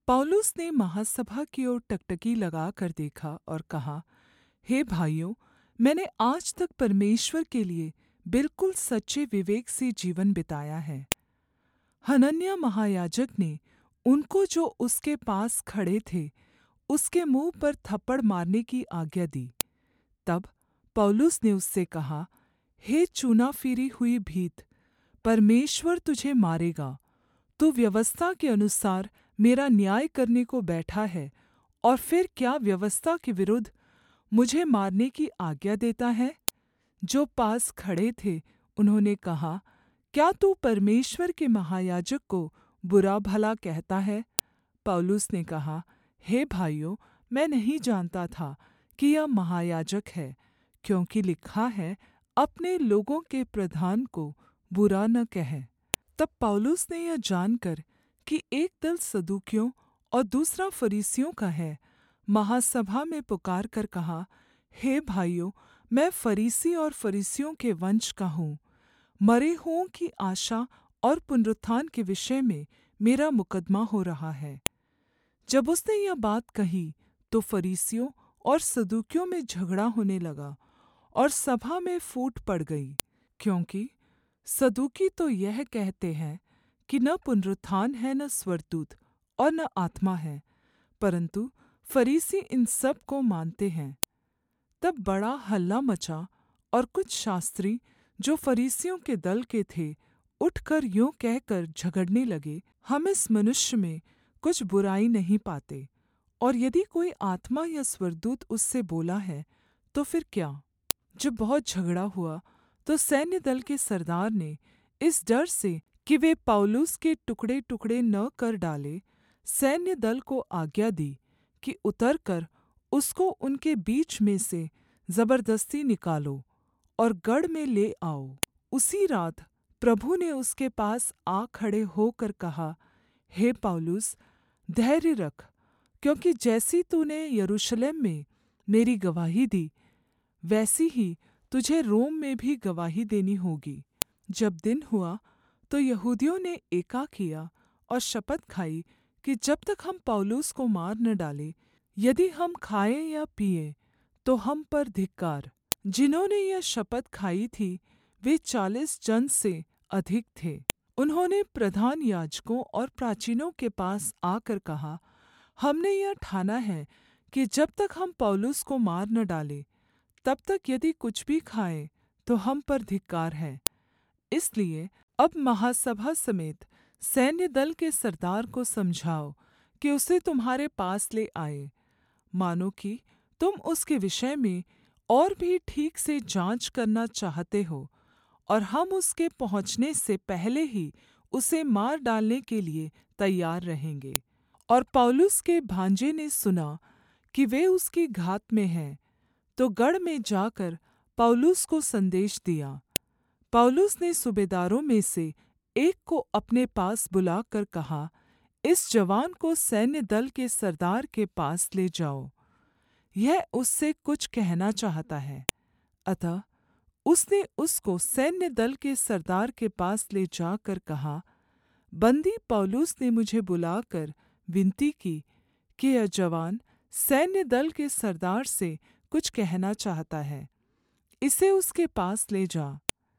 पौलुस ने महासभा की ओर टकटकी लगाकर देखा और कहा, हे भाइयों, मैंने आज तक परमेश्वर के लिए बिल्कुल सच्चे विवेक से जीवन बिताया है। हनन्याह महायाजक ने उनको जो उसके पास खड़े थे उसके मुँह पर थप्पड़ मारने की आज्ञा दी। तब पौलुस ने उससे कहा, हे चूना फिरी हुई भीत, परमेश्वर तुझे मारेगा। तू व्यवस्था के अनुसार मेरा न्याय करने को बैठा है और फिर क्या व्यवस्था के विरुद्ध मुझे मारने की आज्ञा देता है? जो पास खड़े थे उन्होंने कहा, क्या तू परमेश्वर के महायाजक को बुरा भला कहता है? पौलुस ने कहा, हे भाइयों, मैं नहीं जानता था कि यह महायाजक है, क्योंकि लिखा है, अपने लोगों के प्रधान को बुरा न कह। तब पौलुस ने यह जानकर कि एक दल सदूकियों और दूसरा फरीसियों का है, महासभा में पुकारकर कहा, हे भाइयों, मैं फरीसी और फरीसियों के वंश का हूँ। मरे हुओं की आशा और पुनरुत्थान के विषय में मेरा मुकद्दमा हो रहा है। जब उसने यह बात कही तो फरीसियों और सदूकियों में झगड़ा होने लगा और सभा में फूट पड़ गई, क्योंकि सदूकी तो यह कहते हैं कि न पुनरुत्थान है, न स्वर्गदूत और न आत्मा है, परन्तु फरीसी इन सब को मानते हैं। तब बड़ा हल्ला मचा और कुछ शास्त्री जो फरीसियों के दल के थे उठकर यूँ कहकर झगड़ने लगे, हम इस मनुष्य में कुछ बुराई नहीं पाते, और यदि कोई आत्मा या स्वर्गदूत उससे बोला है तो फिर क्या? जब बहुत झगड़ा हुआ तो सैन्य दल के सरदार ने इस डर से कि वे पौलुस के टुकड़े-टुकड़े न कर डालें, सैन्य दल को आज्ञा दी कि उतरकर उसको उनके बीच में से जबरदस्ती निकालो और गढ़ में ले आओ। उसी रात प्रभु ने उसके पास आ खड़े होकर कहा, हे पौलुस, धैर्य रख, क्योंकि जैसी तूने यरूशलेम में मेरी गवाही दी, वैसी ही तुझे रोम में भी गवाही देनी होगी। जब दिन हुआ तो यहूदियों ने एका किया और शपथ खाई कि जब तक हम पौलुस को मार न डालें, यदि हम खाएं या पिएं तो हम पर धिक्कार। जिन्होंने यह शपथ खाई थी वे 40 जन से अधिक थे। उन्होंने प्रधान याजकों और प्राचीनों के पास आकर कहा, हमने यह ठाना है कि जब तक हम पौलुस को मार न डालें, तब तक यदि कुछ भी खाएं तो हम पर धिक्कार है। इसलिए अब महासभा समेत सैन्य दल के सरदार को समझाओ कि उसे तुम्हारे पास ले आए, मानो कि तुम उसके विषय में और भी ठीक से जाँच करना चाहते हो, और हम उसके पहुँचने से पहले ही उसे मार डालने के लिए तैयार रहेंगे। और पौलुस के भांजे ने सुना कि वे उसकी घात में हैं, तो गढ़ में जाकर पौलुस को संदेश दिया। पौलुस ने सूबेदारों में से एक को अपने पास बुलाकर कहा, इस जवान को सैन्य दल के सरदार के पास ले जाओ, यह उससे कुछ कहना चाहता है। अतः उसने उसको सैन्य दल के सरदार के पास ले जाकर कहा, बंदी पौलुस ने मुझे बुलाकर विनती की कि यह जवान सैन्य दल के सरदार से कुछ कहना चाहता है, इसे उसके पास ले जा।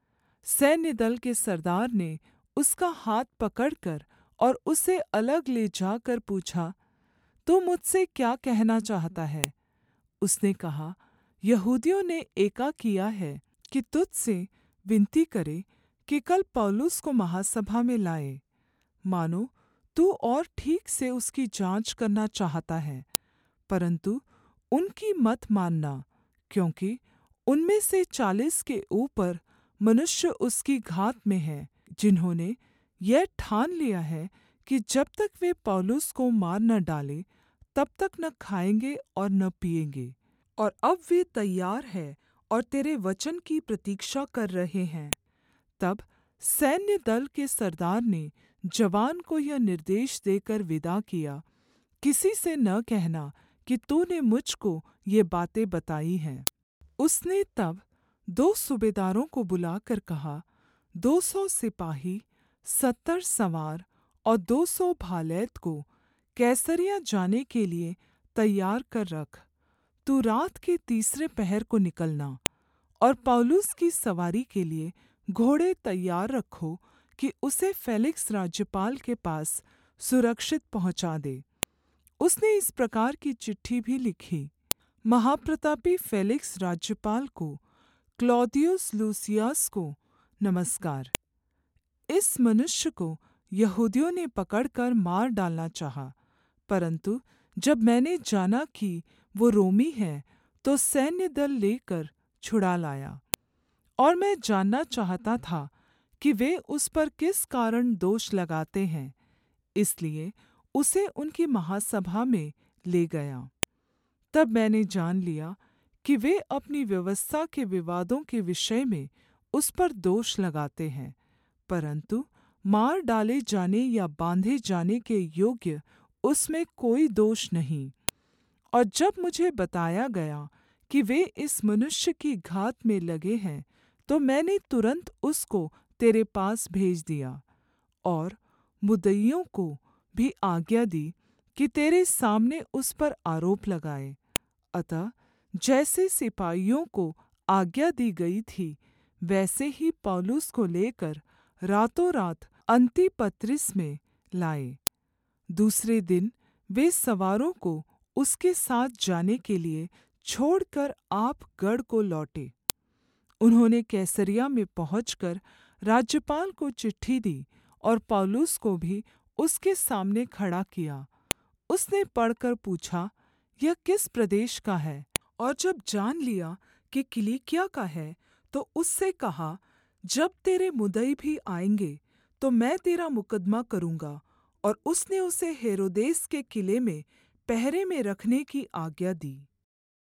सैन्य दल के सरदार ने उसका हाथ पकड़कर और उसे अलग ले जाकर पूछा, तू मुझसे क्या कहना चाहता है? उसने कहा, यहूदियों ने एका किया है कि तुझसे विनती करे कि कल पौलुस को महासभा में लाए, मानो तू और ठीक से उसकी जाँच करना चाहता है, परन्तु उनकी मत मानना, क्योंकि उनमें से 40 के ऊपर मनुष्य उसकी घात में हैं, जिन्होंने यह ठान लिया है कि जब तक वे पौलुस को मार न डालें, तब तक न खाएँगे और न पिएँगे। और अब वे तैयार हैं और तेरे वचन की प्रतीक्षा कर रहे हैं। तब सैन्य दल के सरदार ने जवान को यह निर्देश देकर विदा किया, किसी से न कहना कि तूने मुझको ये बातें बताई हैं। उसने तब 2 सूबेदारों को बुलाकर कहा, 200 सिपाही, 70 सवार और 200 भालैत को कैसरिया जाने के लिए तैयार कर रख। तू रात के तीसरे पहर को निकलना, और पौलुस की सवारी के लिए घोड़े तैयार रखो कि उसे फेलिक्स राज्यपाल के पास सुरक्षित पहुँचा दे। उसने इस प्रकार की चिट्ठी भी लिखी। महाप्रतापी फेलिक्स राज्यपाल को, क्लौदियुस लूसियास को नमस्कार। इस मनुष्य को यहूदियों ने पकड़कर मार डालना चाहा, परन्तु जब मैंने जाना कि वो रोमी है, तो सैन्य दल लेकर छुड़ा लाया। और मैं जानना चाहता था कि वे उस पर किस कारण दोष लगाते हैं, इसलिए उसे उनकी महासभा में ले गया। तब मैंने जान लिया कि वे अपनी व्यवस्था के विवादों के विषय में उस पर दोष लगाते हैं, परन्तु मार डाले जाने या बाँधे जाने के योग्य उसमें कोई दोष नहीं। और जब मुझे बताया गया कि वे इस मनुष्य की घात में लगे हैं, तो मैंने तुरन्त उसको तेरे पास भेज दिया और मुद्दइयों को भी आज्ञा दी कि तेरे सामने उस पर आरोप लगाए। अतः जैसे सिपाहियों को आज्ञा दी गई थी, वैसे ही पौलुस को लेकर रातों रात अन्तिपत्रिस में लाए। दूसरे दिन वे सवारों को उसके साथ जाने के लिए छोड़कर आप गढ़ को लौटे। उन्होंने कैसरिया में पहुँचकर राज्यपाल को चिट्ठी दी और पौलुस को भी उसके सामने खड़ा किया। उसने पढ़कर पूछा, यह किस प्रदेश का है? और जब जान लिया कि किलिकिया का है, तो उससे कहा, जब तेरे मुद्दई भी आएंगे तो मैं तेरा मुकद्दमा करूँगा। और उसने उसे हेरोदेस के किले में पहरे में रखने की आज्ञा दी।